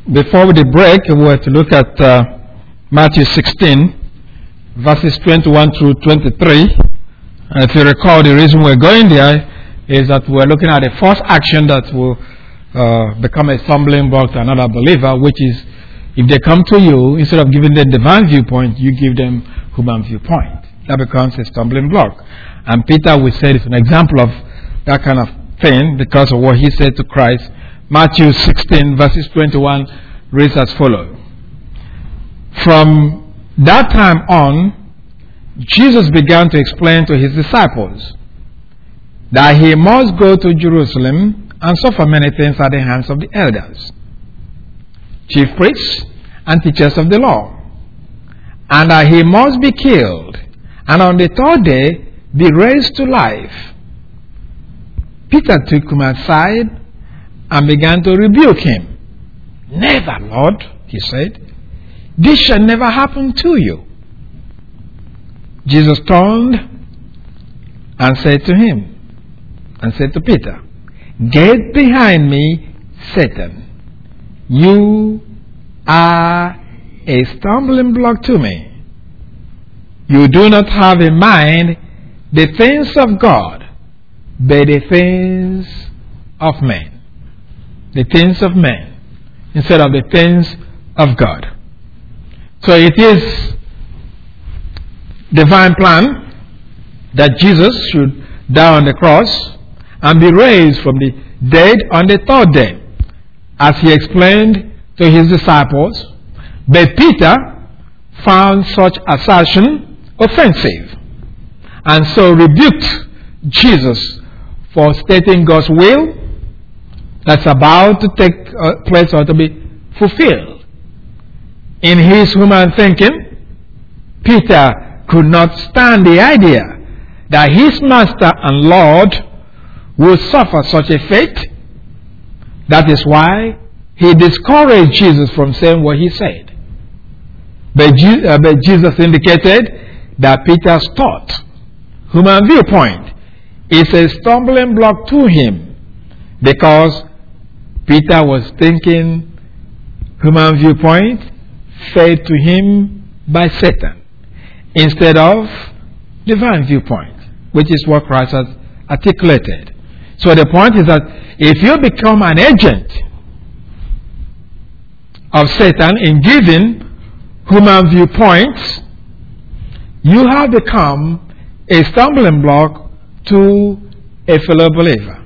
Before the break, we were to look at Matthew 16, verses 21 through 23. And if you recall, the reason we're going there is that we're looking at the first action that will become a stumbling block to another believer, which is if they come to you, instead of giving them divine viewpoint, you give them human viewpoint. That becomes a stumbling block. And Peter, we said, is an example of that kind of thing because of what he said to Christ. Matthew 16, verses 21 reads as follows. From that time on, Jesus began to explain to his disciples that he must go to Jerusalem and suffer many things at the hands of the elders, chief priests, and teachers of the law, and that he must be killed, and on the third day be raised to life. Peter took him aside and began to rebuke him. Never, Lord, he said. This shall never happen to you. Jesus turned and said to him, and said to Peter, Get behind me, Satan. You are a stumbling block to me. You do not have in mind the things of God, but the things of men. The things of men instead of the things of God. So it is divine plan that Jesus should die on the cross and be raised from the dead on the third day, as he explained to his disciples. But Peter found such assertion offensive and so rebuked Jesus for stating God's will that's about to take place or to be fulfilled. In his human thinking, Peter could not stand the idea that his master and Lord would suffer such a fate. That is why he discouraged Jesus from saying what he said. But Jesus indicated that Peter's thought, human viewpoint, is a stumbling block to him because Peter was thinking human viewpoint fed to him by Satan instead of divine viewpoint, which is what Christ has articulated. So the point is that if you become an agent of Satan in giving human viewpoints, you have become a stumbling block to a fellow believer.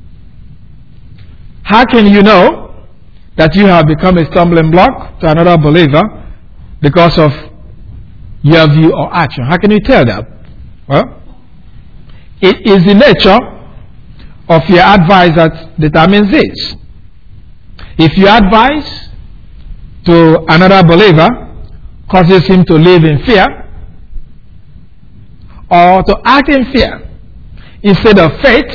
How can you know that you have become a stumbling block to another believer because of your view or action? How can you tell that? Well, it is the nature of your advice that determines this. If your advice to another believer causes him to live in fear or to act in fear instead of faith,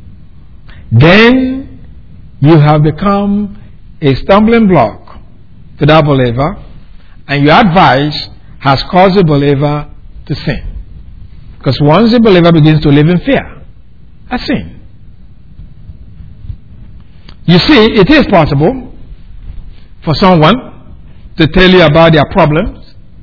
then you have become a stumbling block to that believer, and your advice has caused the believer to sin. Because once the believer begins to live in fear, that's sin. You see, it is possible for someone to tell you about their problems,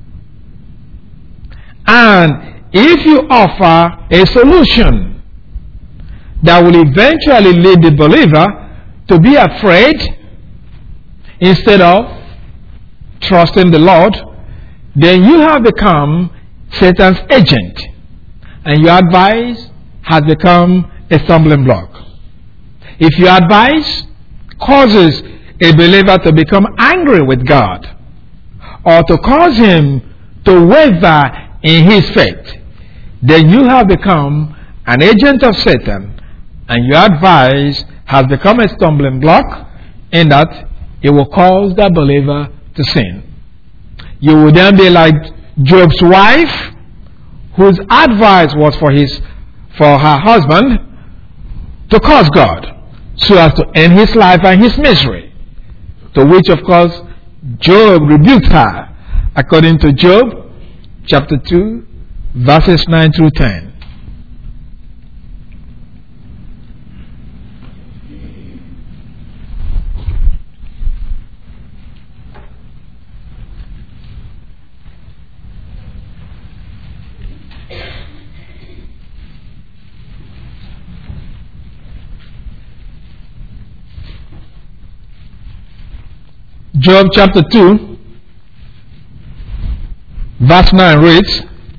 and if you offer a solution that will eventually lead the believer to be afraid instead of trusting the Lord, then you have become Satan's agent, and your advice has become a stumbling block. If your advice causes a believer to become angry with God or to cause him to waver in his faith, then you have become an agent of Satan, and your advice has become a stumbling block in that it will cause the believer to sin. You will then be like Job's wife, whose advice was for her husband to curse God so as to end his life and his misery, to which of course Job rebuked her according to Job chapter 2 verses 9 through 10. Job chapter 2, verse 9 reads,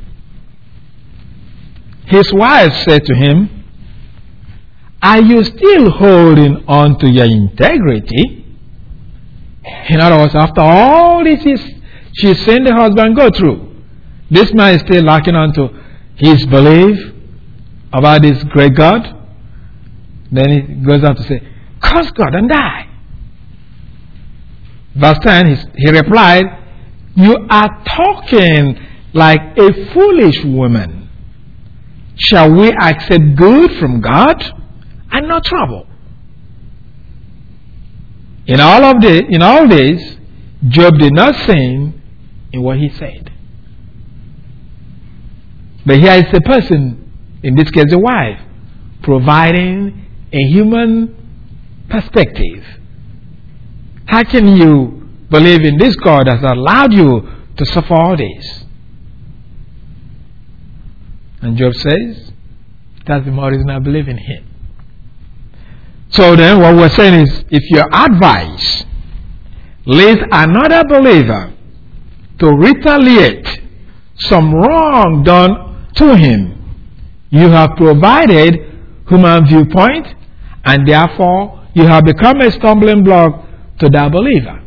his wife said to him, are you still holding on to your integrity? In other words, after all this she's seen the husband go through, this man is still locking on to his belief about this great God. Then he goes on to say, curse God and die. Verse 10, he replied, you are talking like a foolish woman. Shall we accept good from God and not trouble? In all this, Job did not sin in what he said. But here is a person, in this case a wife, providing a human perspective. How can you believe in this God that has allowed you to suffer all this? And Job says, that's the more reason I believe in him. So then what we're saying is, if your advice leads another believer to retaliate some wrong done to him, you have provided human viewpoint, and therefore you have become a stumbling block to that believer.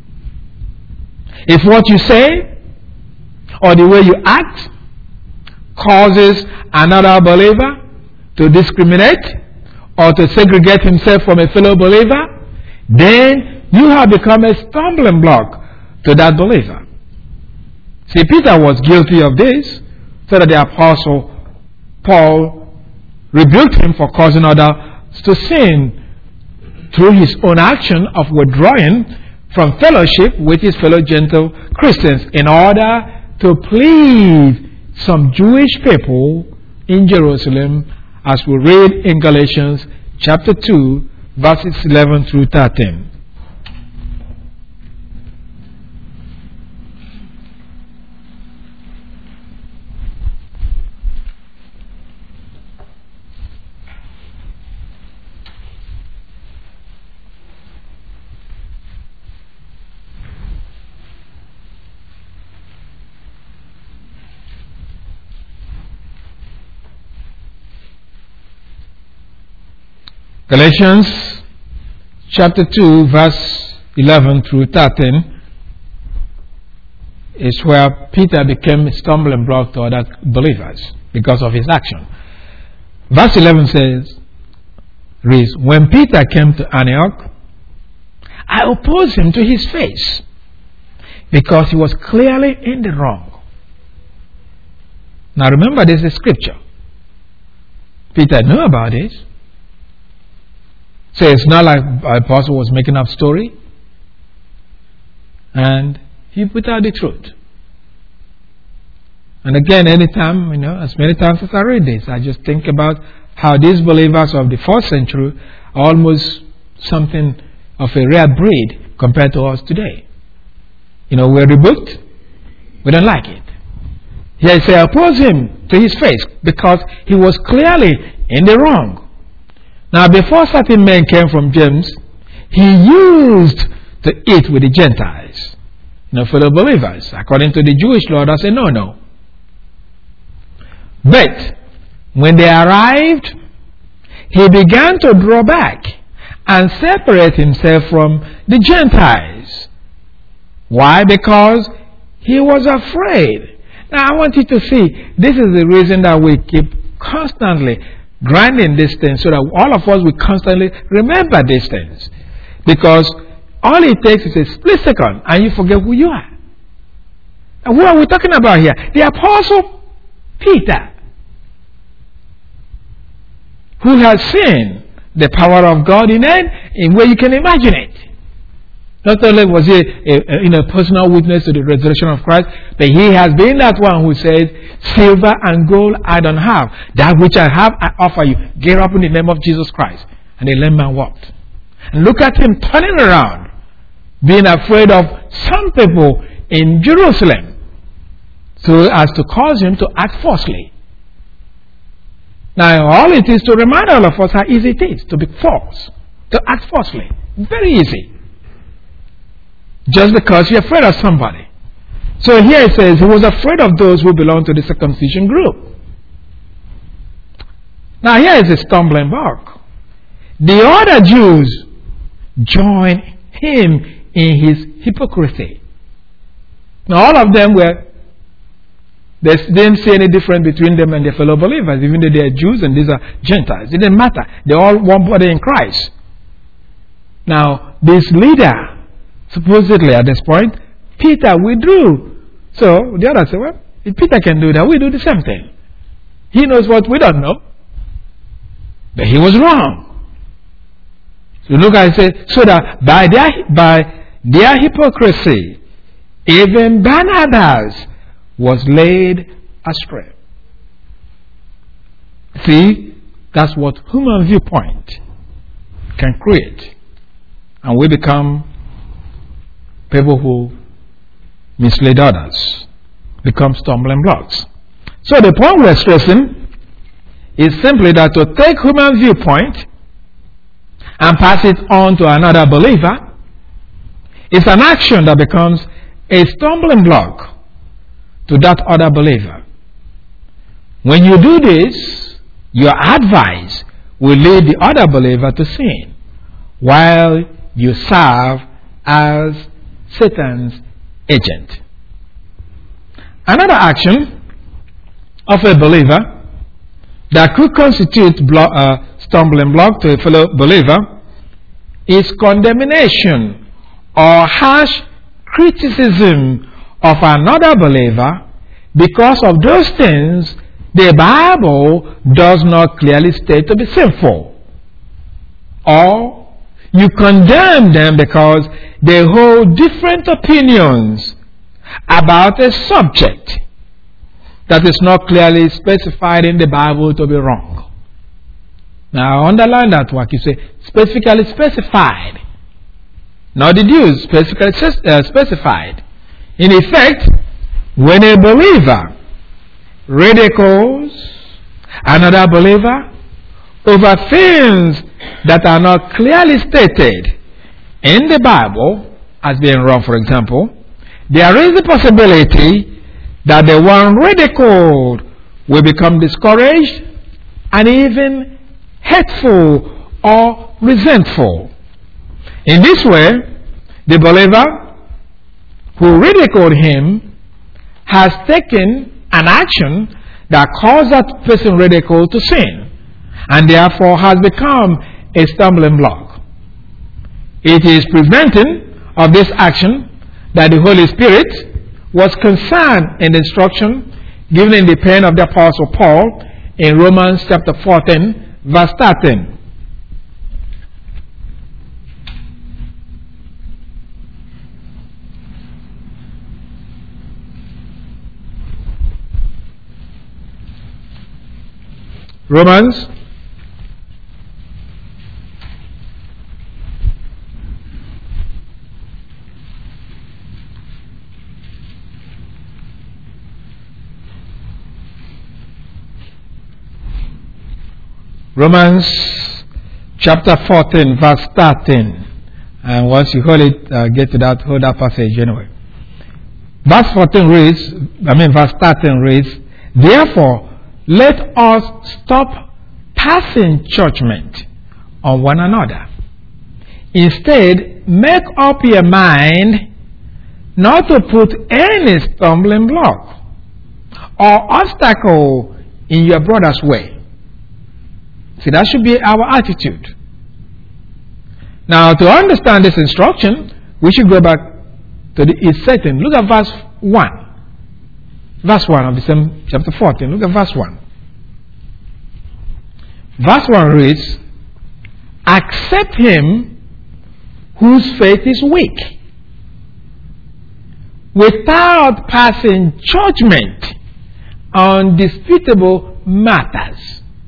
If what you say or the way you act causes another believer to discriminate or to segregate himself from a fellow believer, then you have become a stumbling block to that believer. See, Peter was guilty of this, so that the apostle Paul rebuked him for causing others to sin through his own action of withdrawing from fellowship with his fellow Gentile Christians in order to please some Jewish people in Jerusalem, as we read in Galatians chapter 2, verses 11 through 13. Galatians chapter 2, verse 11 through 13 is where Peter became a stumbling block to other believers because of his action. Verse 11 reads, when Peter came to Antioch, I opposed him to his face because he was clearly in the wrong. Now remember, this is scripture. Peter knew about this. So it's not like the apostle was making up story. And he put out the truth. And again, anytime, as many times as I read this, I just think about how these believers of the first century are almost something of a rare breed compared to us today. We're rebuked. We don't like it. Here he said, oppose him to his face because he was clearly in the wrong. Now, before certain men came from James, he used to eat with the Gentiles, fellow believers. According to the Jewish law, I said, no. But when they arrived, he began to draw back and separate himself from the Gentiles. Why? Because he was afraid. Now, I want you to see, this is the reason that we keep constantly grinding these things, so that all of us will constantly remember these things. Because all it takes is a split second and you forget who you are. And who are we talking about here? The Apostle Peter, who has seen the power of God in where you can imagine it. Not only was he a personal witness to the resurrection of Christ, but he has been that one who said, silver and gold I don't have. That which I have, I offer you. Get up in the name of Jesus Christ. And the lame man walked. And look at him turning around, being afraid of some people in Jerusalem, so as to cause him to act falsely. Now, all it is to remind all of us how easy it is to be false, to act falsely. Very easy. just because you're afraid of somebody. So here it says he was afraid of those who belong to the circumcision group. Now here is a stumbling block. The other Jews joined him in his hypocrisy. Now all of them they didn't see any difference between them and their fellow believers, even though they are Jews and these are Gentiles. It didn't matter. They're all one body in Christ. Now, this leader, supposedly at this point, Peter withdrew. So the others said, well, if Peter can do that, we do the same thing. He knows what we don't know. But he was wrong. So look at it, say, so that by their hypocrisy, even Barnabas was laid astray. See, that's what human viewpoint can create. And we become people who mislead others, become stumbling blocks. So the point we're stressing is simply that to take human viewpoint and pass it on to another believer is an action that becomes a stumbling block to that other believer. When you do this, your advice will lead the other believer to sin, while you serve as Satan's agent. Another action of a believer that could constitute stumbling block to a fellow believer is condemnation or harsh criticism of another believer because of those things the Bible does not clearly state to be sinful. Or you condemn them because they hold different opinions about a subject that is not clearly specified in the Bible to be wrong. Now underline that word. You say specifically specified. Not deduced, specifically specified. In effect, when a believer ridicules another believer over things that are not clearly stated in the Bible as being wrong, for example, there is the possibility that the one ridiculed will become discouraged and even hateful or resentful. In this way, the believer who ridiculed him has taken an action that caused that person ridiculed to sin, and therefore has become a stumbling block. It is preventing of this action that the Holy Spirit was concerned in the instruction given in the pen of the Apostle Paul in Romans chapter 14, verse 13. Romans chapter 14 verse 13, and once you hold it, get to that, hold that passage anyway. Verse 13 verse 13 reads, therefore let us stop passing judgment on one another. Instead, make up your mind not to put any stumbling block or obstacle in your brother's way. See, that should be our attitude. Now, to understand this instruction, we should go back to it's certain. Look at verse 1. Verse 1 of the same chapter 14. Look at verse 1. Verse 1 reads, accept him whose faith is weak, without passing judgment on disputable matters.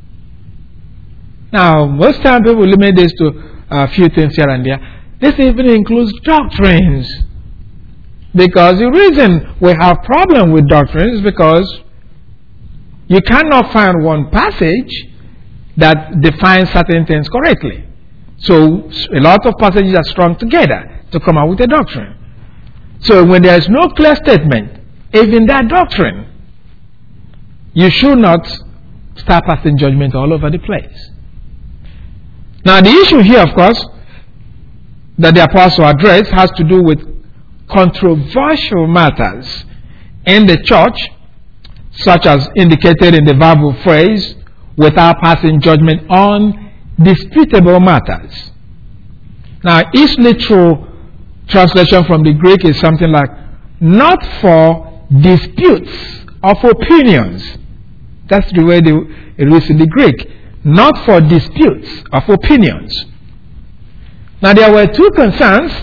Now, most times people limit this to a few things here and there. This even includes doctrines. Because the reason we have problem with doctrines is because you cannot find one passage that defines certain things correctly. So a lot of passages are strung together to come out with a doctrine. So when there is no clear statement, even that doctrine, you should not start passing judgment all over the place. Now the issue here, of course, that the apostle addressed has to do with controversial matters in the church, such as indicated in the verbal phrase, without passing judgment on disputable matters. Now, each literal translation from the Greek is something like, not for disputes of opinions. That's the way it reads in the Greek. Not for disputes of opinions. Now, there were two concerns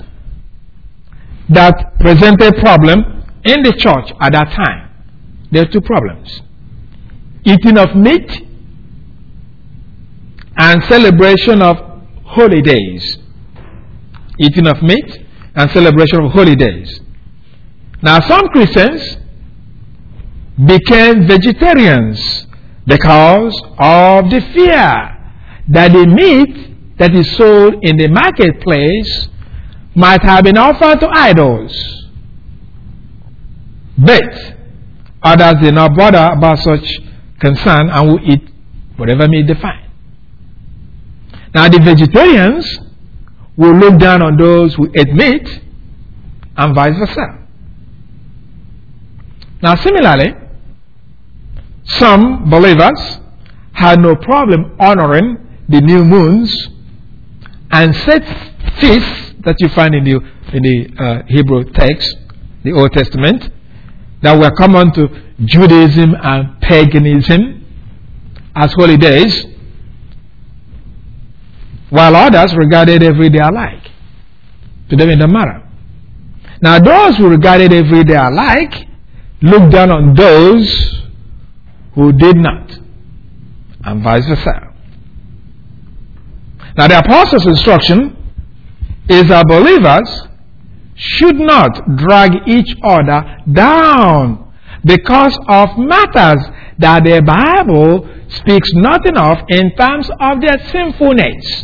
that presented a problem in the church at that time. There are two problems. Eating of meat and celebration of holy days. Eating of meat and celebration of holy days. Now, some Christians became vegetarians because of the fear that the meat that is sold in the marketplace might have been offered to idols. But others did not bother about such concern and will eat whatever meat they find. Now the vegetarians will look down on those who ate meat and vice versa. Now similarly, some believers had no problem honoring the new moons and set feasts that you find in the Hebrew text, the Old Testament, that were common to Judaism and paganism as holy days, while others regarded every day alike. To them it doesn't matter. Now those who regarded every day alike looked down on those who did not, and vice versa. Now the apostles' instruction is that believers should not drag each other down because of matters that the Bible speaks nothing of in terms of their sinfulness.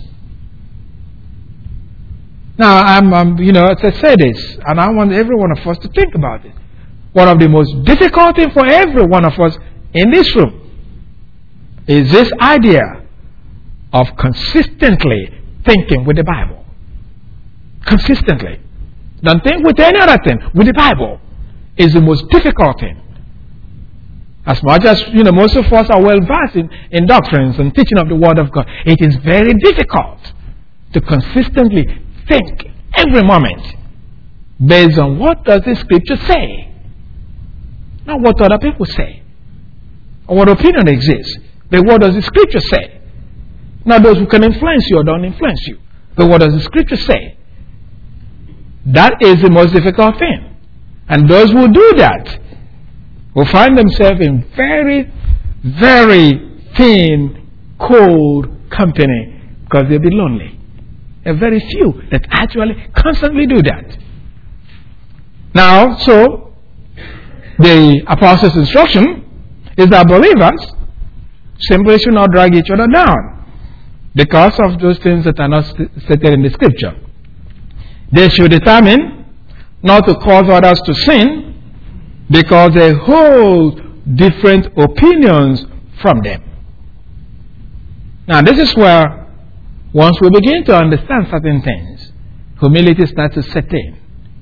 Now, I say this, and I want every one of us to think about it. One of the most difficult things for every one of us in this room is this idea of consistently thinking with the Bible. Consistently. Don't think with any other thing. With the Bible is the most difficult thing. As much as, most of us are well versed in doctrines and teaching of the Word of God, it is very difficult to consistently think every moment based on what does the Scripture say, not what other people say or what opinion exists, but what does the Scripture say? Not those who can influence you or don't influence you, but what does the Scripture say? That is the most difficult thing. And those who do that will find themselves in very, very thin, cold company because they'll be lonely. There are very few that actually constantly do that. Now, so, the apostles' instruction is that believers simply should not drag each other down because of those things that are not stated in the Scripture. They should determine not to cause others to sin because they hold different opinions from them. Now, this is where once we begin to understand certain things, humility starts to set in.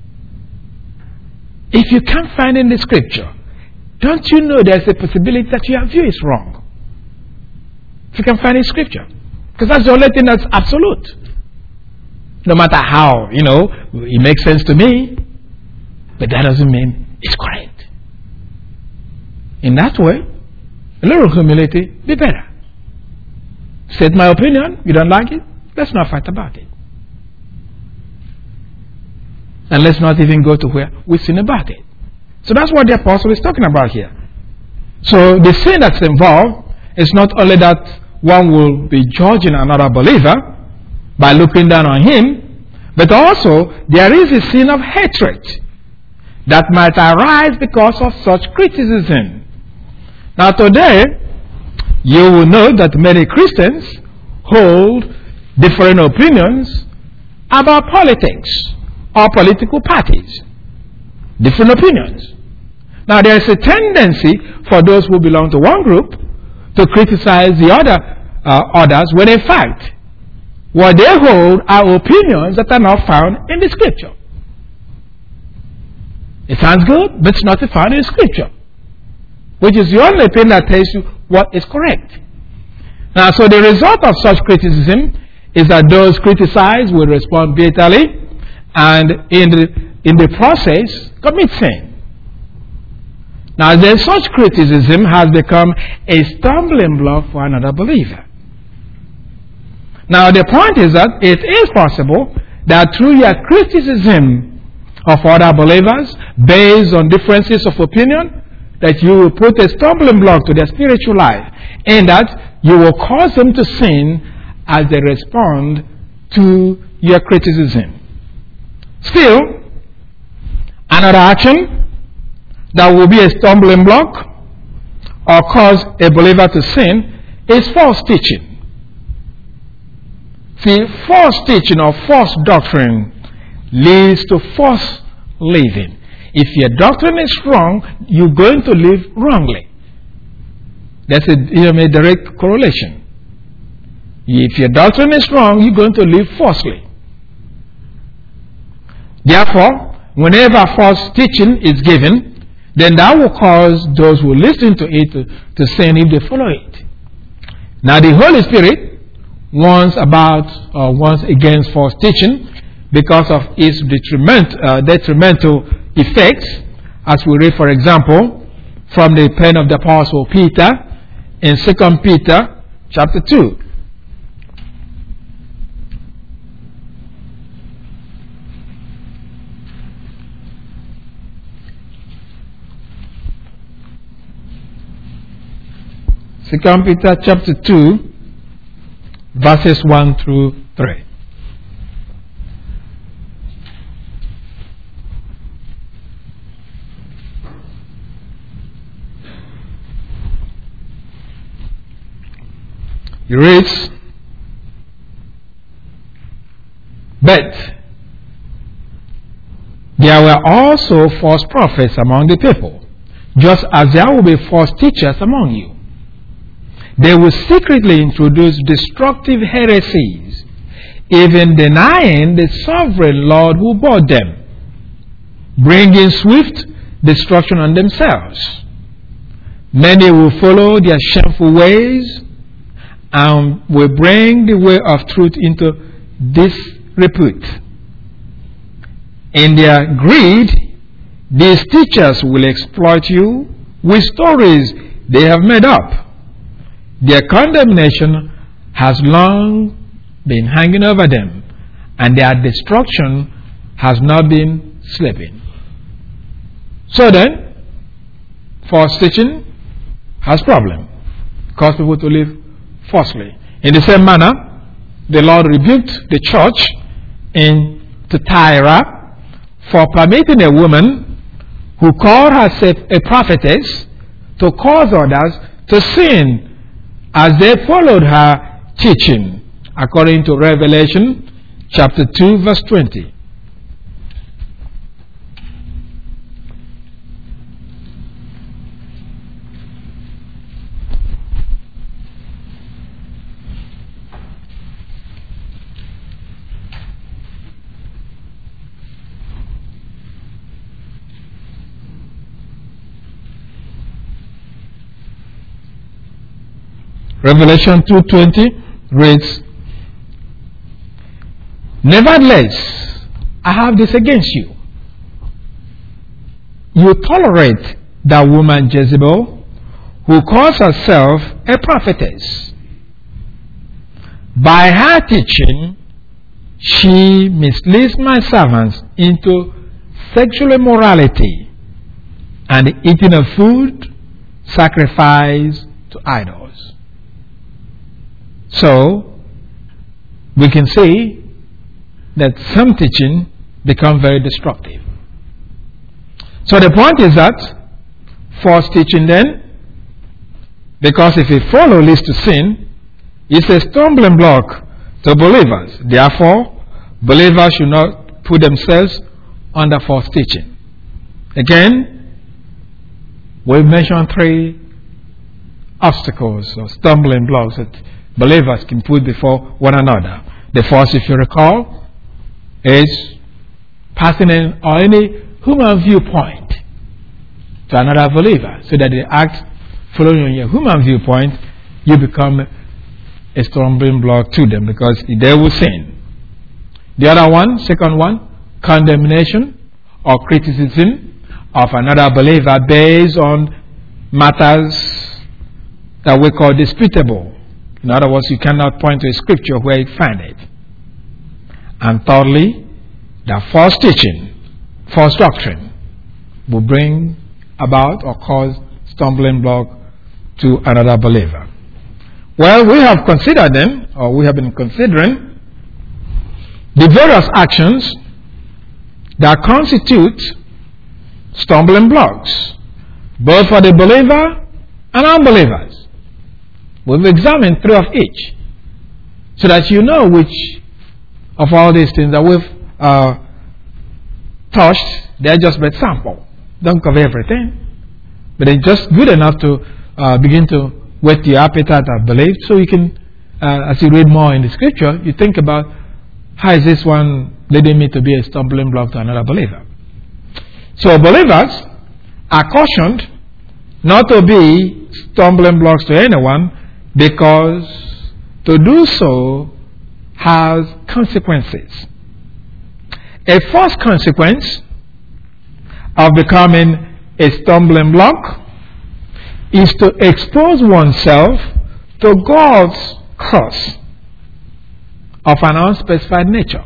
If you can't find in the Scripture, don't you know there's a possibility that your view is wrong? If you can find in Scripture. Because that's the only thing that's absolute. No matter how, it makes sense to me, but that doesn't mean it's correct. In that way, a little humility be better. State my opinion, you don't like it, let's not fight about it. And let's not even go to where we sin about it. So that's what the apostle is talking about here. So the sin that's involved is not only that one will be judging another believer by looking down on him, but also there is a sin of hatred that might arise because of such criticism. Now today, you will know that many Christians hold different opinions about politics or political parties. different opinions. Now there is a tendency for those who belong to one group to criticize the others when in fact what they hold are opinions that are not found in the scripture. It sounds good, but it's not found in the scripture, which is the only thing that tells you what is correct. Now, so the result of such criticism is that those criticized will respond bitterly and in the process commit sin. Now, then such criticism has become a stumbling block for another believer. Now, the point is that it is possible that through your criticism of other believers, based on differences of opinion, that you will put a stumbling block to their spiritual life, and that you will cause them to sin as they respond to your criticism. Still, another action that will be a stumbling block or cause a believer to sin is false teaching. See, false teaching or false doctrine leads to false living. If your doctrine is wrong, you're going to live wrongly. That's a direct correlation. If your doctrine is wrong, you're going to live falsely. Therefore, whenever false teaching is given, then that will cause those who listen to it to sin if they follow it. Now, the Holy Spirit warns against false teaching because of its detrimental effects, as we read, for example, from the pen of the Apostle Peter in 2 Peter chapter 2. Second Peter chapter 2, verses 1 through 3. He reads, "But there were also false prophets among the people, just as there will be false teachers among you. They will secretly introduce destructive heresies, even denying the sovereign Lord who bought them, bringing swift destruction on themselves. Many will follow their shameful ways and will bring the way of truth into disrepute. In their greed, these teachers will exploit you with stories they have made up. Their condemnation has long been hanging over them, and their destruction has not been sleeping." So then, false teaching has problem, cause people to live falsely. In the same manner, the Lord rebuked the church in Thyatira for permitting a woman who called herself a prophetess to cause others to sin as they followed her teaching, according to Revelation chapter 2, verse 20. Revelation 2:20 reads, "Nevertheless, I have this against you. You tolerate that woman Jezebel, who calls herself a prophetess. By her teaching, she misleads my servants into sexual immorality and the eating of food sacrificed to idols." So, we can see that some teaching become very destructive. So the point is that false teaching then, because if it follow leads to sin, is a stumbling block to believers. Therefore, believers should not put themselves under false teaching. Again, we've mentioned 3 obstacles or stumbling blocks that believers can put before one another. The first, if you recall, is passing in or any human viewpoint to another believer, so that they act following on your human viewpoint. You become a stumbling block to them because they will sin. The other one, second one, condemnation or criticism of another believer based on matters that we call disputable. In other words, you cannot point to a scripture where you find it. And thirdly, the false teaching, false doctrine will bring about or cause stumbling block to another believer. Well, we have considered them, or we have been considering the various actions that constitute stumbling blocks, both for the believer and unbelievers. We've examined 3 of each, so that you know which of all these things that we've touched. They're just a sample. Don't cover everything, but they're just good enough to begin to whet your appetite, I believe, so you can, as you read more in the scripture, you think about, how is this one leading me to be a stumbling block to another believer? So believers are cautioned not to be stumbling blocks to anyone, because to do so has consequences. A first consequence of becoming a stumbling block is to expose oneself to God's curse of an unspecified nature.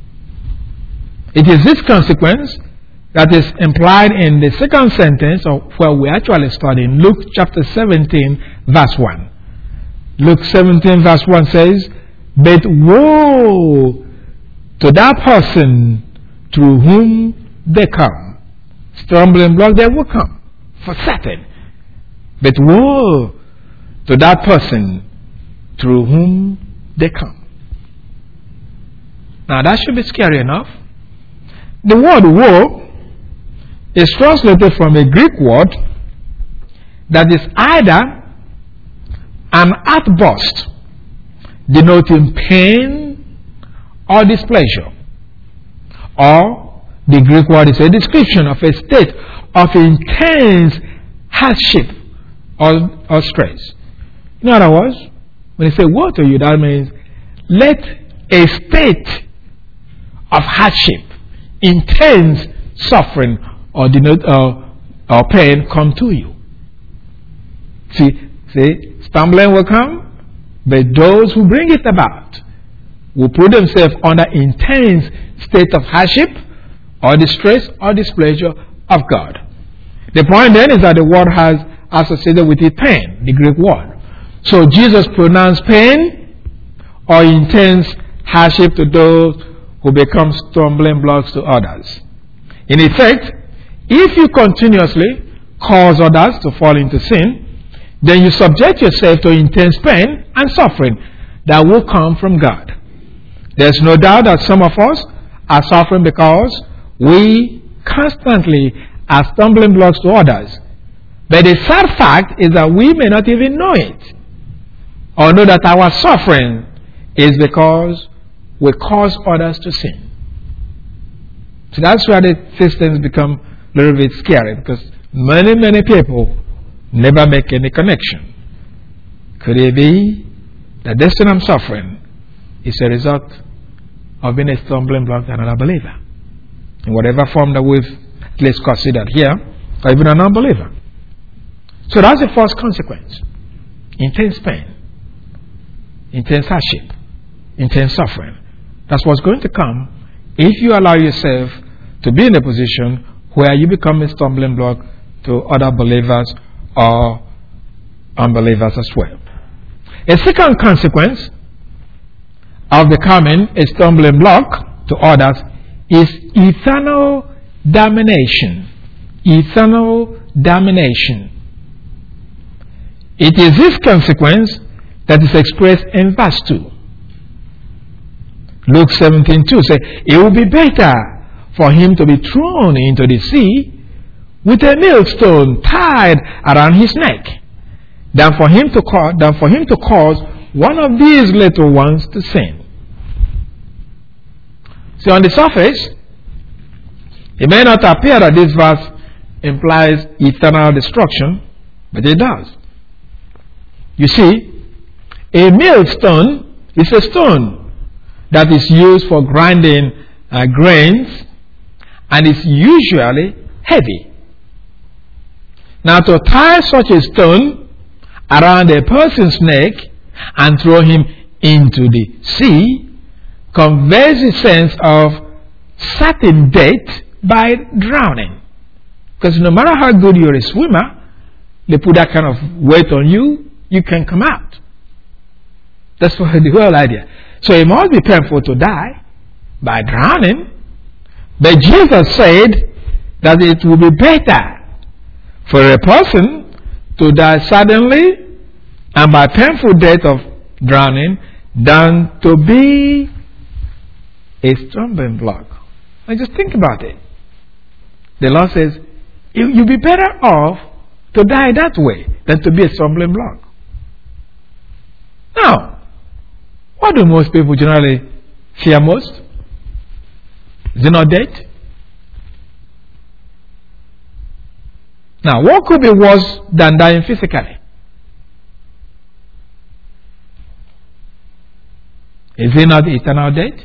It is this consequence that is implied in the second sentence of where we actually study in Luke chapter 17 verse 1. Luke 17 verse 1 says, "But woe to that person through whom they come." Stumbling block, they will come, for certain. But woe to that person through whom they come. Now that should be scary enough. The word woe is translated from a Greek word that is either an outburst denoting pain or displeasure, or the Greek word is a description of a state of intense hardship or stress. In other words, when you say woe to you, that means let a state of hardship, intense suffering or pain come to you. See, stumbling will come, but those who bring it about will put themselves under intense state of hardship or distress or displeasure of God. The point then is that the word has associated with it pain, the Greek word. So Jesus pronounced pain or intense hardship to those who become stumbling blocks to others. In effect, if you continuously cause others to fall into sin, then you subject yourself to intense pain and suffering that will come from God. There's no doubt that some of us are suffering because we constantly are stumbling blocks to others. But the sad fact is that we may not even know it, or know that our suffering is because we cause others to sin. So that's why the systems become a little bit scary, because many people never make any connection. Could it be that this thing I'm suffering is a result of being a stumbling block to another believer, in whatever form that we've at least considered here, or even a non-believer? So that's the first consequence. Intense pain, intense hardship, intense suffering. That's what's going to come if you allow yourself to be in a position where you become a stumbling block to other believers or unbelievers as well. A second consequence of becoming a stumbling block to others is eternal damnation. Eternal damnation. It is this consequence that is expressed in verse 2. Luke 17:2 says, "It will be better for him to be thrown into the sea with a millstone tied around his neck than for him to cause one of these little ones to sin. So on the surface, it may not appear that this verse implies eternal destruction, but it does. You see, a millstone is a stone that is used for grinding grains and is usually heavy. Now, to tie such a stone around a person's neck and throw him into the sea conveys a sense of certain death by drowning. Because no matter how good you're a swimmer, they put that kind of weight on you, you can come out. That's the whole idea. So it must be painful to die by drowning. But Jesus said that it will be better for a person to die suddenly and by painful death of drowning than to be a stumbling block. And just think about it. The Lord says, you'll be better off to die that way than to be a stumbling block. Now, what do most people generally fear most? Is it not death? Now, what could be worse than dying physically? Is it not eternal death?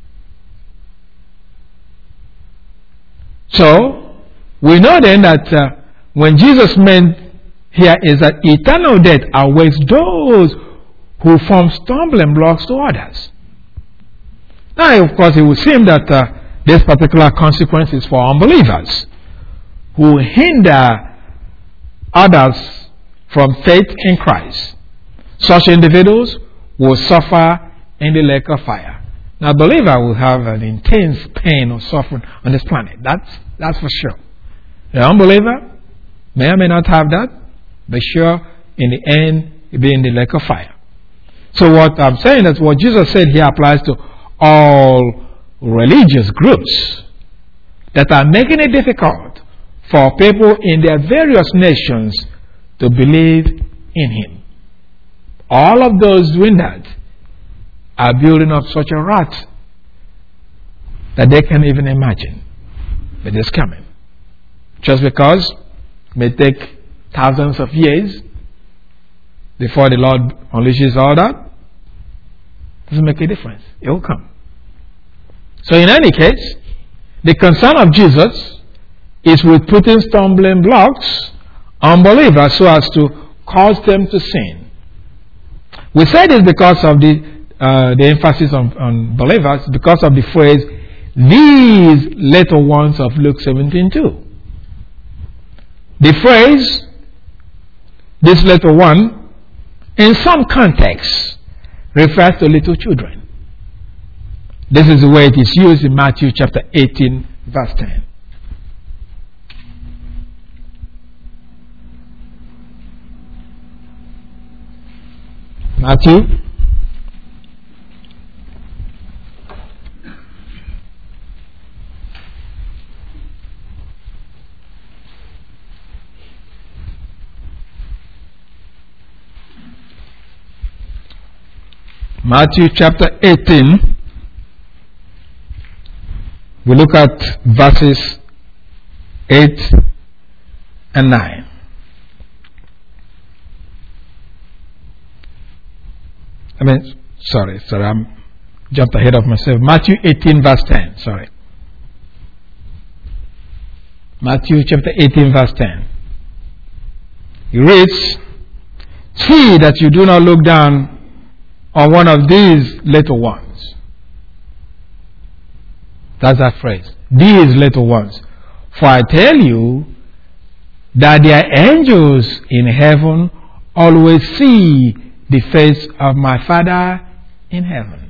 So, we know then that when Jesus meant here is that eternal death awaits those who form stumbling blocks to others. Now, of course, it would seem that this particular consequence is for unbelievers who hinder others from faith in Christ. Such individuals will suffer in the lake of fire. Now, a believer will have an intense pain or suffering on this planet. That's for sure. The unbeliever may or may not have that, but sure, in the end, he'll be in the lake of fire. So what I'm saying is what Jesus said here applies to all religious groups that are making it difficult for people in their various nations to believe in Him. All of those doing that are building up such a rot that they can't even imagine. But it's coming. Just because it may take thousands of years before the Lord unleashes all that, doesn't make a difference. It will come. So in any case, the concern of Jesus is with putting stumbling blocks on believers so as to cause them to sin. We say this because of the emphasis on believers, because of the phrase, these little ones of Luke 17:2. The phrase, this little one, in some contexts, refers to little children. This is the way it is used in Matthew chapter 18, verse 10. Matthew chapter 18, we look at verses 8 and 9. Sorry, I'm jumped ahead of myself. Matthew 18, verse 10, sorry. Matthew chapter 18, verse 10. He reads, see that you do not look down on one of these little ones. That's that phrase. These little ones. For I tell you that their angels in heaven always see the face of my Father in heaven.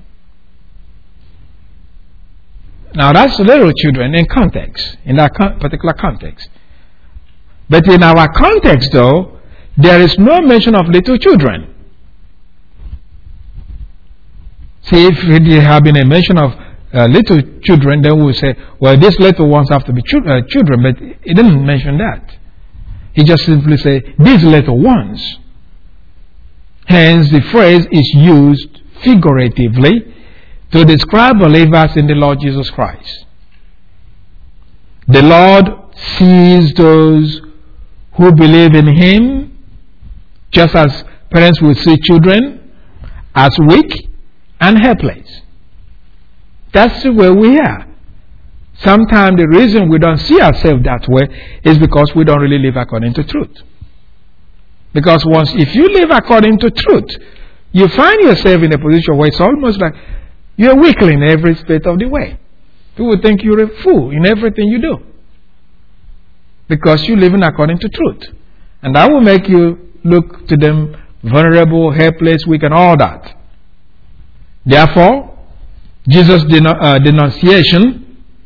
Now that's little children in context, in that particular context. But in our context though, there is no mention of little children. See, if there had been a mention of little children, then we'll say, well, these little ones have to be children, but he didn't mention that. He just simply said, these little ones. Hence, the phrase is used figuratively to describe believers in the Lord Jesus Christ. The Lord sees those who believe in Him, just as parents will see children, as weak and helpless. That's where we are. Sometimes the reason we don't see ourselves that way is because we don't really live according to truth. Because if you live according to truth, you find yourself in a position where it's almost like you're weakling in every state of the way. People think you're a fool in everything you do. Because you're living according to truth. And that will make you look to them vulnerable, helpless, weak, and all that. Therefore, Jesus' denunciation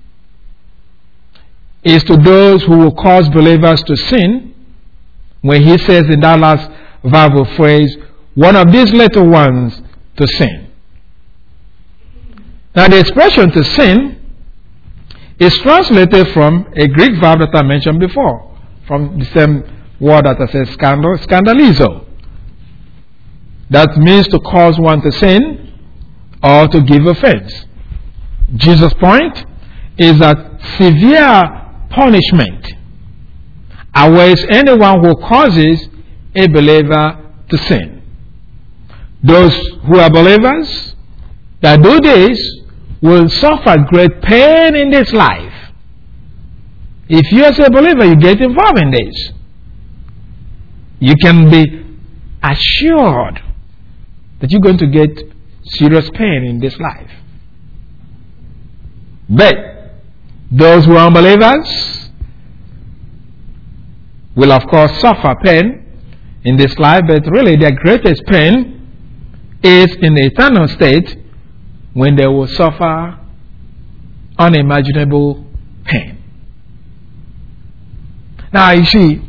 is to those who will cause believers to sin, when he says in that last verbal phrase, one of these little ones to sin. Now the expression to sin is translated from a Greek verb that I mentioned before, from the same word that I said, scandalizo. That means to cause one to sin or to give offense. Jesus' point is that severe punishment awaits anyone who causes a believer to sin. Those who are believers that do this will suffer great pain in this life. If you as a believer, you get involved in this, you can be assured that you're going to get serious pain in this life. But those who are unbelievers will of course suffer pain in this life, but really their greatest pain is in the eternal state, when they will suffer unimaginable pain. Now you see,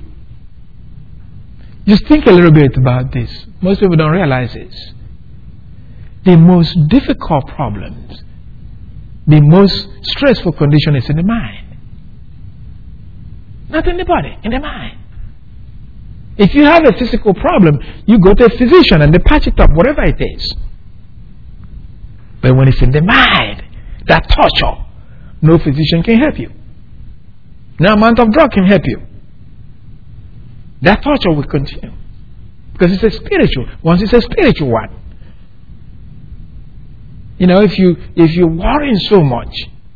just think a little bit about this. Most people don't realize this. The most difficult problems, the most stressful condition is in the mind. Not in the body, in the mind. If you have a physical problem, you go to a physician and they patch it up, whatever it is. But when it's in the mind, that torture, no physician can help you. No amount of drug can help you. That torture will continue. Because it's a spiritual. Once it's a spiritual one. You know, if you're worrying so much,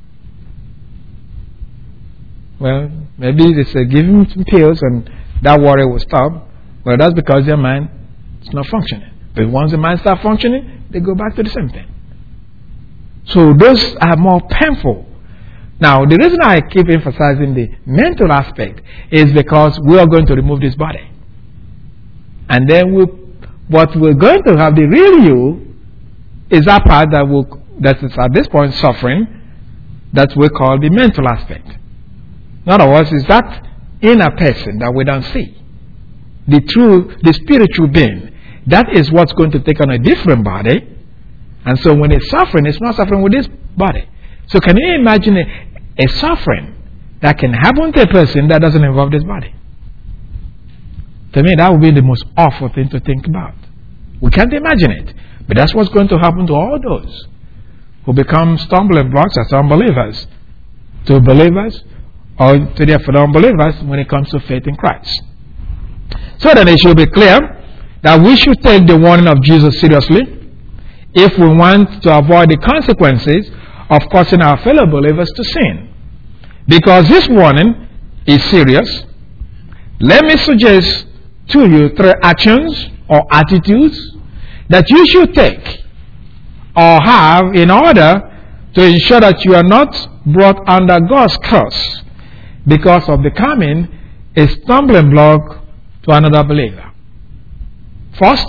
well, maybe they say give him some pills and that worry will stop. Well, that's because their mind is not functioning. But once the mind starts functioning, they go back to the same thing. So those are more painful. Now, the reason I keep emphasizing the mental aspect is because we are going to remove this body. And then what we're going to have, the real you, is that part that is at this point suffering, that we call the mental aspect. In other words, it's that inner person that we don't see. The spiritual being. That is what's going to take on a different body. And so when it's suffering, it's not suffering with this body. So can you imagine a suffering that can happen to a person that doesn't involve this body? To me, that would be the most awful thing to think about. We can't imagine it. But that's what's going to happen to all those who become stumbling blocks as unbelievers, to believers, or to their fellow unbelievers when it comes to faith in Christ. So then it should be clear that we should take the warning of Jesus seriously if we want to avoid the consequences of causing our fellow believers to sin. Because this warning is serious, let me suggest to you 3 actions or attitudes that you should take or have in order to ensure that you are not brought under God's curse because of becoming a stumbling block to another believer. First,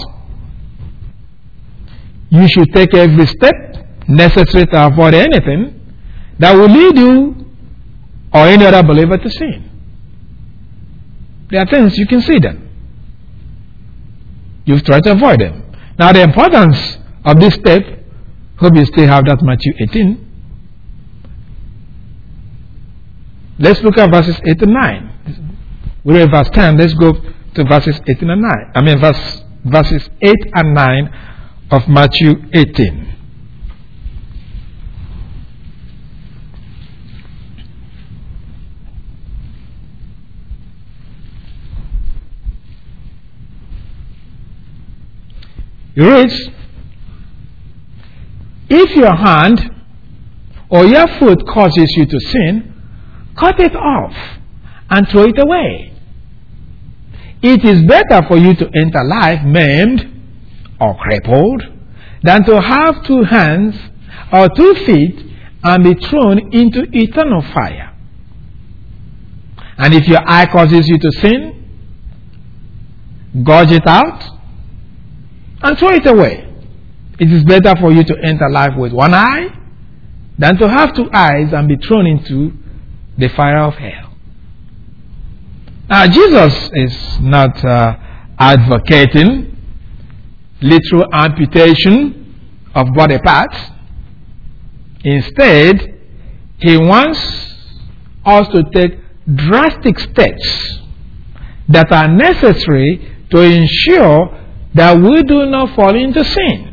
you should take every step necessary to avoid anything that will lead you or any other believer to sin. There are things you can see them. You've tried to avoid them. Now the importance of this step, hope you still have that Matthew 18, Let's look at verses 8 and 9. We read verse 10. Let's go to verses 8 and 9. Verses 8 and 9 of Matthew 18. It reads, if your hand or your foot causes you to sin, cut it off and throw it away. It is better for you to enter life maimed or crippled than to have 2 hands or 2 feet and be thrown into eternal fire. And if your eye causes you to sin, gouge it out and throw it away. It is better for you to enter life with 1 eye than to have 2 eyes and be thrown into the fire of hell. Now, Jesus is not advocating literal amputation of body parts. Instead, he wants us to take drastic steps that are necessary to ensure that we do not fall into sin.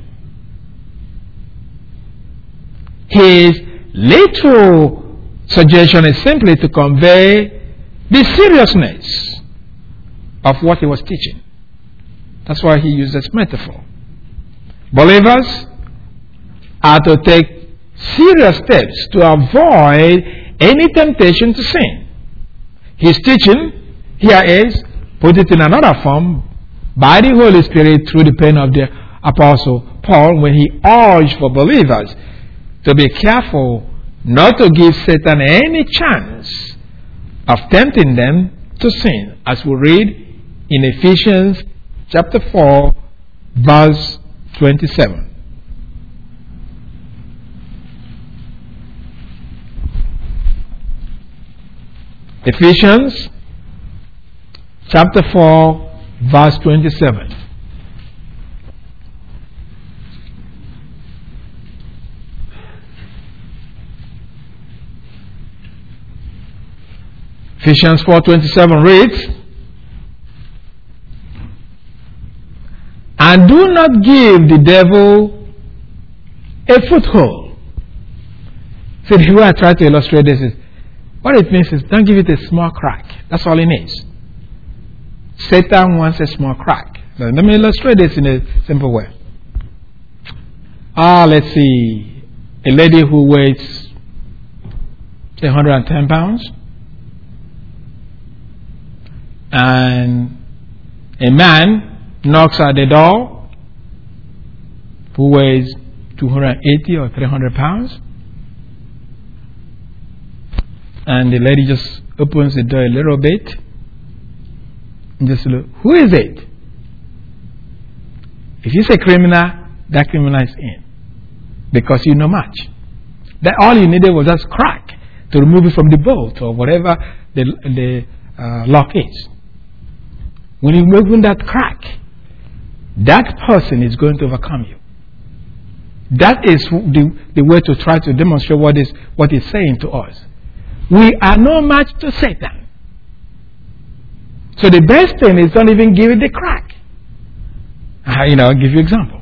His literal suggestion is simply to convey the seriousness of what he was teaching. That's why he used this metaphor. Believers are to take serious steps to avoid any temptation to sin. His teaching here is, put it in another form, by the Holy Spirit through the pen of the Apostle Paul, when he urged for believers to be careful not to give Satan any chance of tempting them to sin, as we read in Ephesians chapter 4, verse 27. Ephesians chapter 4, verse 27. Ephesians 4:27 reads, and do not give the devil a foothold. See, the way I try to illustrate this is, what it means is, don't give it a small crack. That's all it needs. Satan wants a small crack. Now, let me illustrate this in a simple way. Let's see. A lady who weighs, say, 110 pounds. And a man knocks at the door who weighs 280 or 300 pounds. And the lady just opens the door a little bit. And just look, who is it? If you say criminal, that criminal is in. Because you know much. That all you needed was just crack to remove it from the bolt or whatever the lock is. When you open that crack, that person is going to overcome you. That is the way to try to demonstrate what he's saying to us. We are no match to Satan. So the best thing is don't even give it the crack. I'll give you an example.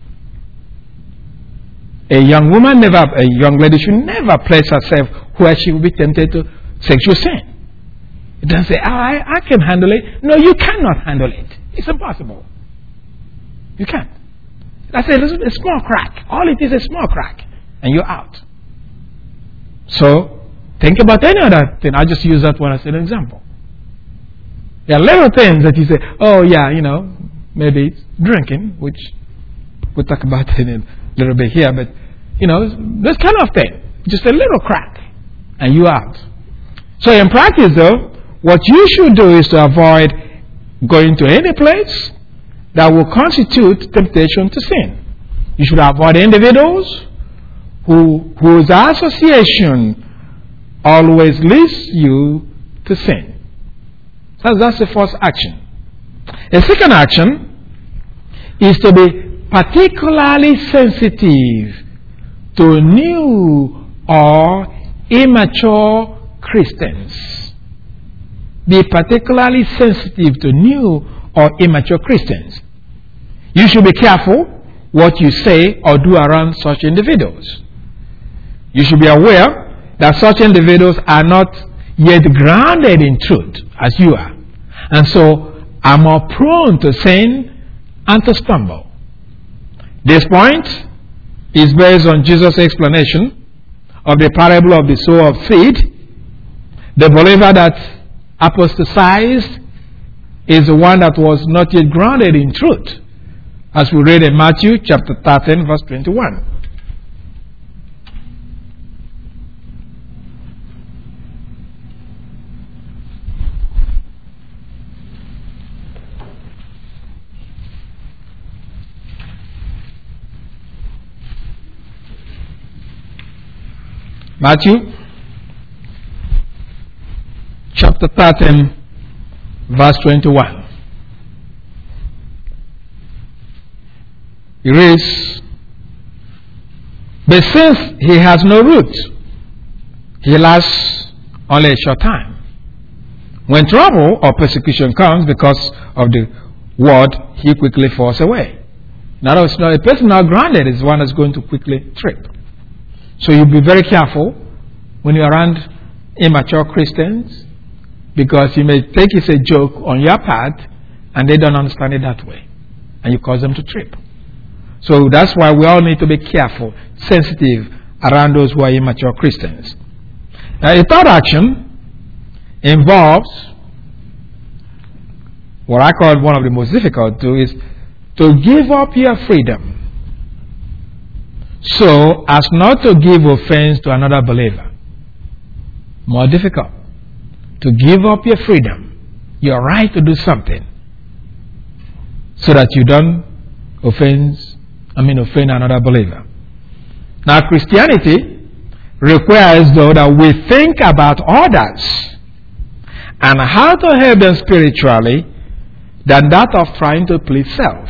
A young lady should never place herself where she will be tempted to sexual sin. It doesn't say, I can handle it. No, you cannot handle it. It's impossible. You can't. That's a small crack. All it is a small crack. And you're out. So, think about any other thing. I just use that one as an example. There are little things that you say, maybe it's drinking, which we'll talk about in a little bit here, but, this kind of thing. Just a little crack, and you're out. So in practice, though, what you should do is to avoid going to any place that will constitute temptation to sin. You should avoid individuals whose association always leads you to sin. So that's the first action. The second action is to be particularly sensitive to new or immature Christians. Be particularly sensitive to new or immature Christians. You should be careful what you say or do around such individuals. You should be aware that such individuals are not yet grounded in truth as you are, and so are more prone to sin and to stumble. This point is based on Jesus' explanation of the parable of the sower of seed. The believer that apostatized is the one that was not yet grounded in truth, as we read in Matthew chapter 13 verse 21. Matthew chapter 13 verse 21. It reads, "But since he has no root, he lasts only a short time. When trouble or persecution comes because of the word, he quickly falls away." Now, a person not grounded is one that's going to quickly trip. So you be very careful when you're around immature Christians, because you may take it as a joke on your part and they don't understand it that way, and you cause them to trip. So that's why we all need to be careful, sensitive around those who are immature Christians. Now, a third action involves what I call one of the most difficult to is to give up your freedom so as not to give offense to another believer. More difficult. To give up your freedom, your right to do something, so that you don't offend another believer. Now, Christianity requires, though, that we think about others and how to help them spiritually than that of trying to please self.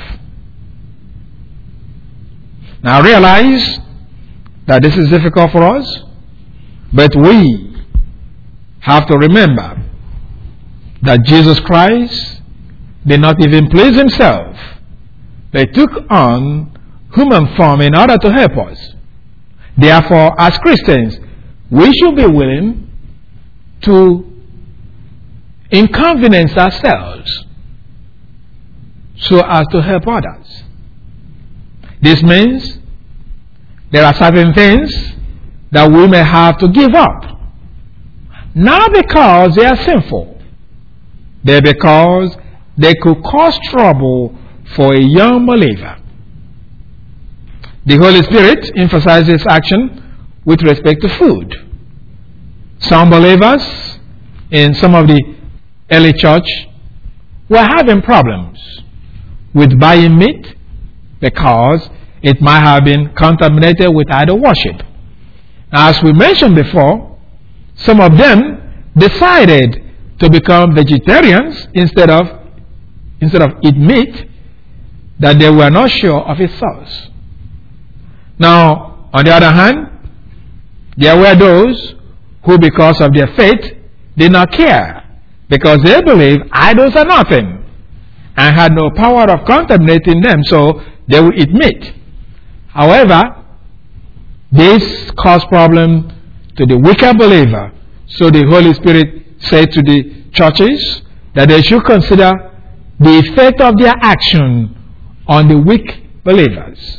Now, realize that this is difficult for us, but we have to remember that Jesus Christ did not even please himself. He took on human form in order to help us. Therefore, as Christians, we should be willing to inconvenience ourselves so as to help others. This means there are certain things that we may have to give up. Not because they are sinful, but because they could cause trouble for a young believer. The Holy Spirit emphasizes action with respect to food. Some believers in some of the early church were having problems with buying meat because it might have been contaminated with idol worship. As we mentioned before, some of them decided to become vegetarians instead of eat meat that they were not sure of its source. Now, on the other hand, there were those who, because of their faith, did not care, because they believed idols are nothing and had no power of contaminating them, so they would eat meat. However, this caused problem to the weaker believer. So the Holy Spirit said to the churches that they should consider the effect of their action on the weak believers.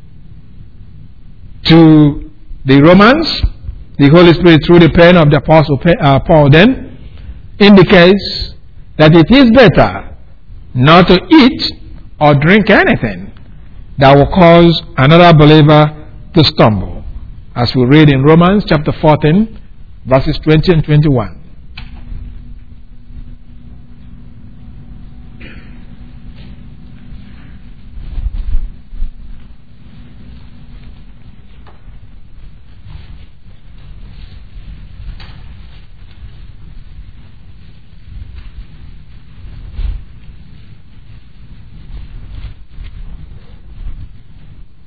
To the Romans, the Holy Spirit, through the pen of the Apostle Paul, then indicates that it is better not to eat or drink anything that will cause another believer to stumble, as we read in Romans chapter 14, verses 20 and 21.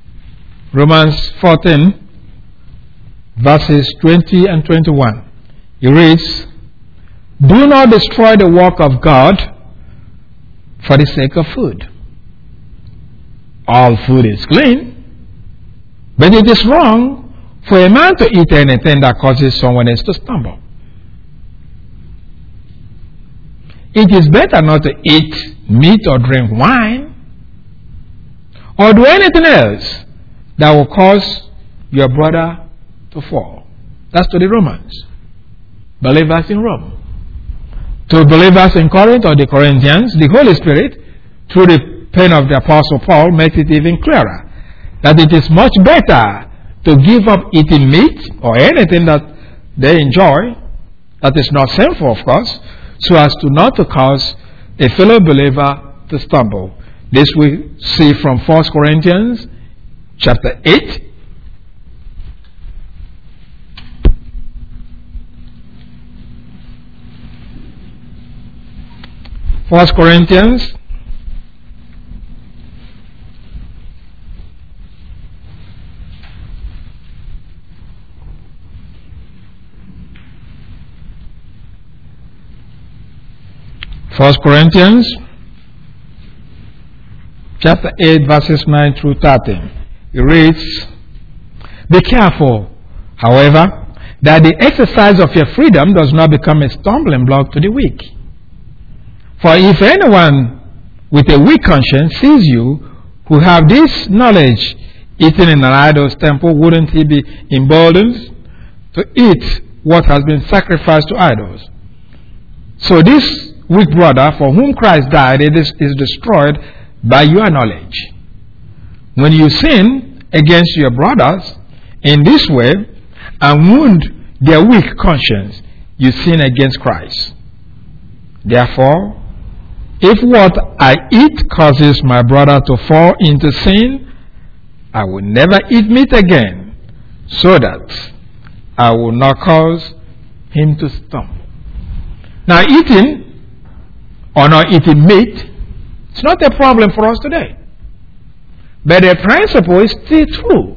Romans 14, verses 20 and 21. He reads, do not destroy the work of God for the sake of food. All food is clean, but it is wrong for a man to eat anything that causes someone else to stumble. It is better not to eat meat or drink wine or do anything else that will cause your brother to fall. That's to the Romans, believers in Rome. To believers in Corinth or the Corinthians, the Holy Spirit, through the pen of the Apostle Paul, makes it even clearer that it is much better to give up eating meat or anything that they enjoy, that is not sinful, of course, so as to not to cause a fellow believer to stumble. This we see from 1 Corinthians chapter 8. 1 Corinthians chapter 8 verses 9 through 13. It reads, be careful, however, that the exercise of your freedom does not become a stumbling block to the weak. For if anyone with a weak conscience sees you who have this knowledge eating in an idol's temple, wouldn't he be emboldened to eat what has been sacrificed to idols? So this weak brother for whom Christ died is destroyed by your knowledge. When you sin against your brothers in this way and wound their weak conscience, you sin against Christ. Therefore, if what I eat causes my brother to fall into sin, I will never eat meat again, so that I will not cause him to stumble. Now, eating or not eating meat, it's not a problem for us today. But the principle is still true.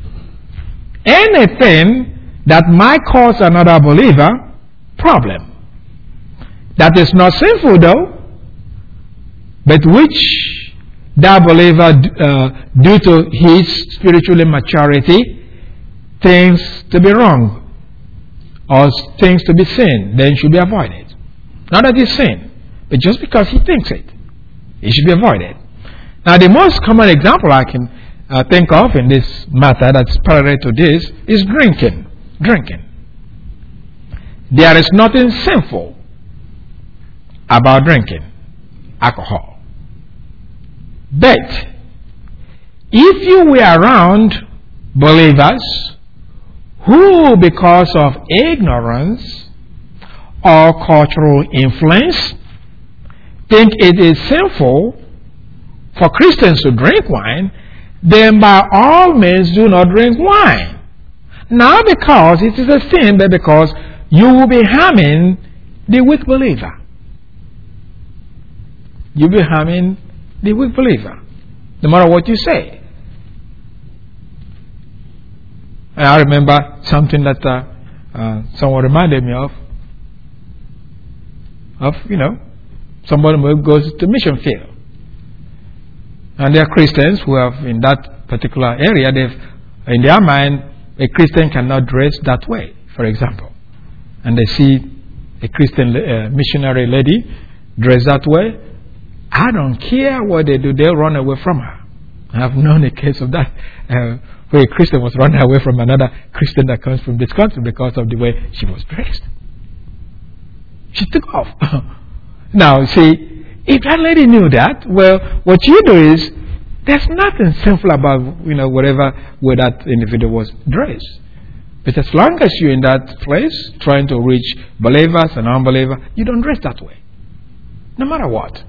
Anything that might cause another believer problem, that is not sinful though, but which that believer, due to his spiritual immaturity, thinks to be wrong or things to be sin, then should be avoided. Not that he's sin, but just because he thinks it, it should be avoided. Now, the most common example I can think of in this matter that's parallel to this is drinking. Drinking. There is nothing sinful about drinking alcohol. But if you were around believers who, because of ignorance or cultural influence, think it is sinful for Christians to drink wine, then by all means do not drink wine. Not because it is a sin, but because you will be harming the weak believer. You'll be harming the weak believer, no matter what you say. I remember something that someone reminded me of, somebody who goes to mission field. And there are Christians who have, in that particular area, in their mind, a Christian cannot dress that way, for example. And they see a Christian missionary lady dress that way. I don't care what they do, they'll run away from her. I have known a case of that, where a Christian was running away from another Christian that comes from this country because of the way she was dressed. She took off. Now, see, if that lady knew that, well, what you do is, there's nothing sinful about, whatever way that individual was dressed. But as long as you're in that place, trying to reach believers and unbelievers, you don't dress that way. No matter what.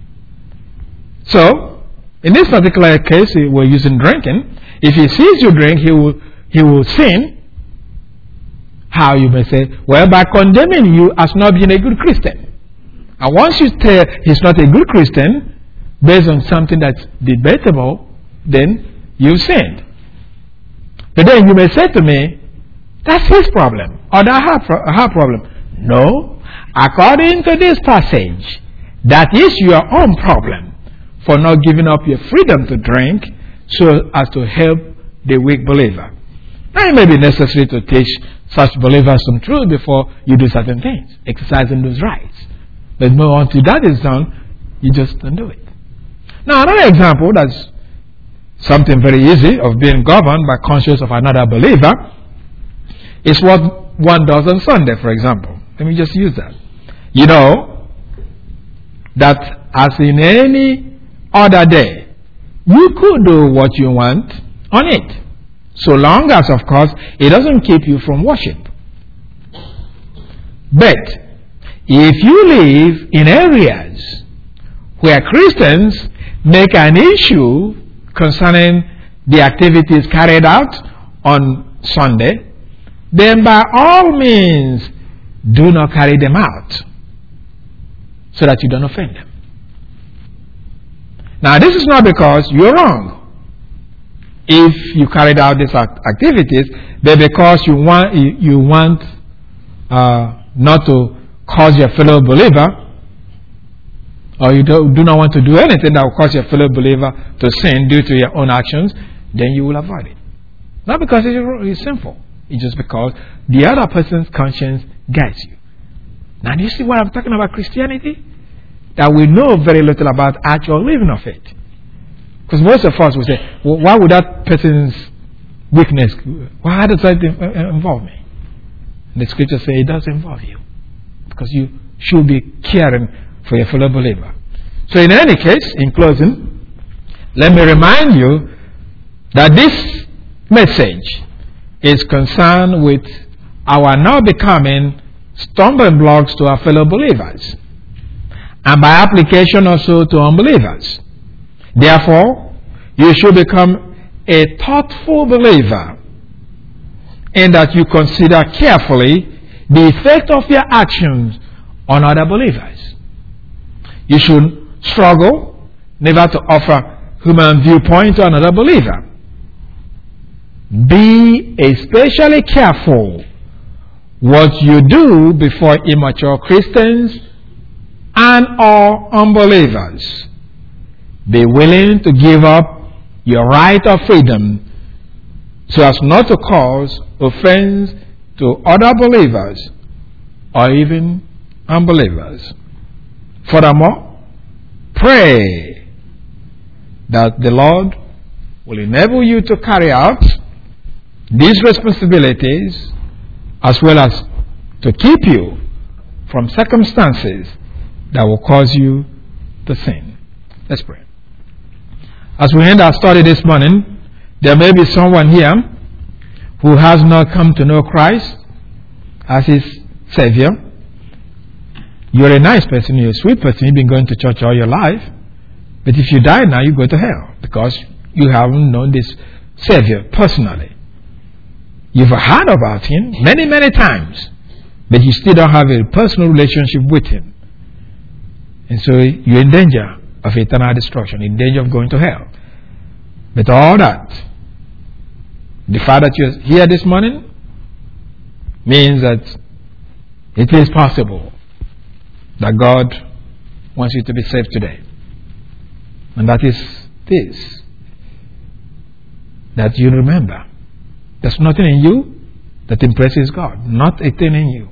So, in this particular case, we're using drinking. If he sees you drink, he will sin. How, you may say? Well, by condemning you as not being a good Christian. And once you tell he's not a good Christian, based on something that's debatable, then you've sinned. But then you may say to me, That's his problem, or her problem. No. According to this passage, that is your own problem for not giving up your freedom to drink so as to help the weak believer. Now, it may be necessary to teach such believers some truth before you do certain things, exercising those rights. But until that is done, you just don't do it. Now, another example that's something very easy of being governed by conscience of another believer is what one does on Sunday, for example. Let me just use that. You know that as in any other day, you could do what you want on it, so long as, of course, it doesn't keep you from worship. But if you live in areas where Christians make an issue concerning the activities carried out on Sunday, then by all means do not carry them out so that you don't offend them. Now, this is not because you're wrong if you carried out these activities, but because you want not to cause your fellow believer, or you do not want to do anything that will cause your fellow believer to sin due to your own actions, then you will avoid it. Not because it's sinful. It's just because the other person's conscience guides you. Now, do you see what I'm talking about Christianity? That we know very little about actual living of it. Because most of us will say, well, why would that person's weakness, why does that involve me? And the scripture says it does involve you. Because you should be caring for your fellow believer. So in any case, in closing, let me remind you that this message is concerned with our now becoming stumbling blocks to our fellow believers, and by application also to unbelievers. Therefore, you should become a thoughtful believer in that you consider carefully the effect of your actions on other believers. You should struggle never to offer human viewpoint to another believer. Be especially careful what you do before immature Christians and or unbelievers. Be willing to give up your right of freedom so as not to cause offense to other believers or even unbelievers. Furthermore, pray that the Lord will enable you to carry out these responsibilities as well as to keep you from circumstances that will cause you to sin. Let's pray. As we end our study this morning, there may be someone here who has not come to know Christ as his Savior. You're a nice person, you're a sweet person, you've been going to church all your life, but if you die now, you go to hell because you haven't known this Savior personally. You've heard about him many, many times, but you still don't have a personal relationship with him. And so you're in danger of eternal destruction, in danger of going to hell. But all that, the fact that you're here this morning means that it is possible that God wants you to be saved today. And that is this, that you remember there's nothing in you that impresses God, not a thing in you.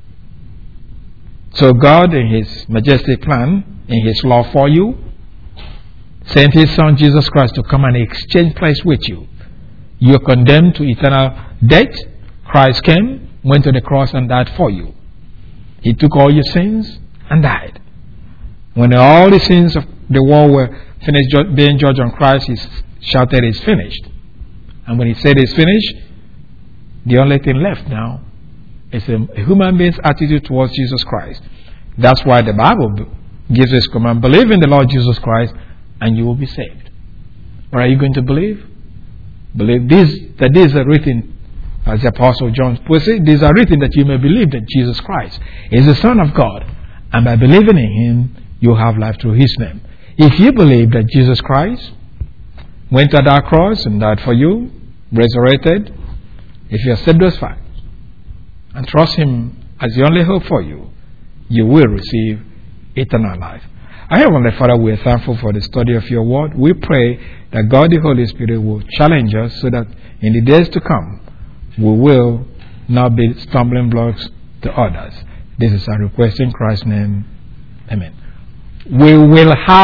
So God, in his majestic plan, in his love for you, sent his Son Jesus Christ to come and exchange place with you. You're condemned to eternal death. Christ came, went to the cross and died for you. He took all your sins and died. When all the sins of the world were finished being judged on Christ, he shouted, "It's finished." And when he said it's finished, the only thing left now is a human being's attitude towards Jesus Christ. That's why the Bible gives us command: believe in the Lord Jesus Christ and you will be saved. Or are you going to believe? Believe that these are written, as the Apostle John puts it, these are written that you may believe that Jesus Christ is the Son of God, and by believing in him you have life through his name. If you believe that Jesus Christ went to that cross and died for you, resurrected, if you accept those facts, and trust Him as the only hope for you, you will receive eternal life. Our Heavenly Father, we are thankful for the study of your word. We pray that God the Holy Spirit will challenge us so that in the days to come, we will not be stumbling blocks to others. This is our request in Christ's name. Amen. We will have